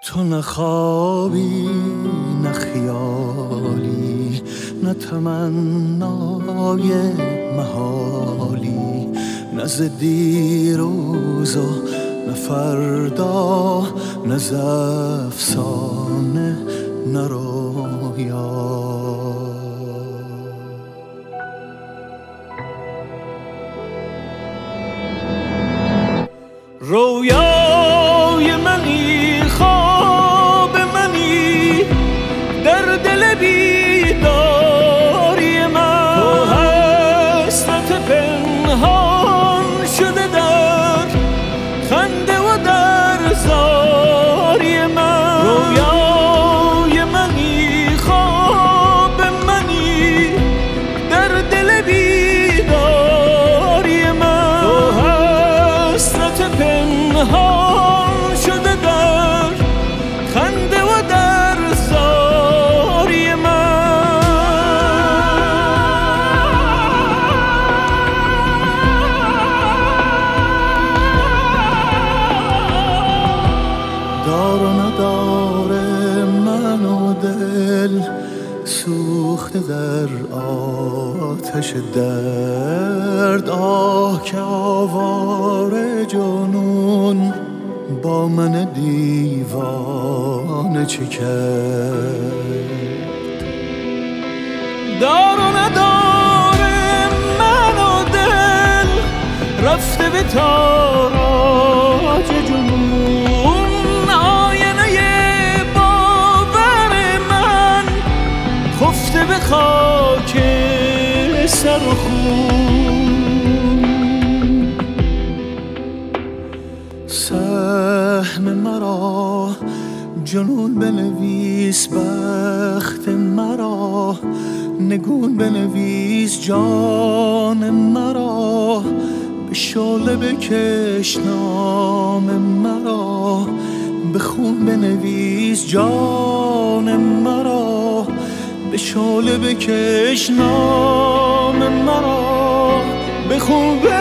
تو نه خوابی نه خیالی نه تمنای محالی، نه ز دیروز و نه فردا، نه ز افسانه نه رویا. رویای منی، خواب منی، در دل بیداری من تو حسرت پنهان شده در خنده و در زاری من. رویای منی، خواب منی، در دل بیداری من تو حسرت پنهان شده در خنده و در زاری من. دار و نداره من و دل سوخته در آتش درد. آه که آواره جنون با من دیوانه چه کرد. دار و نداره من و دل رفته به تاراج جنون. آینه باور من خفته به خاک سر و خون. سهم مرا جنون بنویس، بخت مرا نگون بنویس، جان مرا به شعله بکش نام مرا، به خون بنویس جان مرا، به شعله بکش نام مرا، به خون